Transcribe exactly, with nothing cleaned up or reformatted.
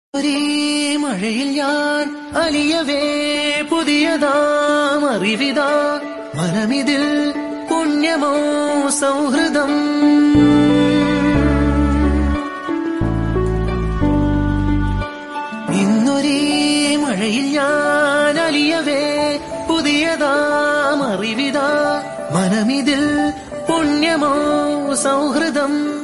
ഒരേ മഴയിൽ ഞാൻ അലിയവേ പുതിയതാം അറിവിതാ മനമിതിൽ പുണ്യമോ സൗഹൃദം. ഇന്നൊരേ മഴയിൽ ഞാൻ അലിയവേ പുതിയതാം അറിവിതാ മനമിതിൽ പുണ്യമോ സൗഹൃദം.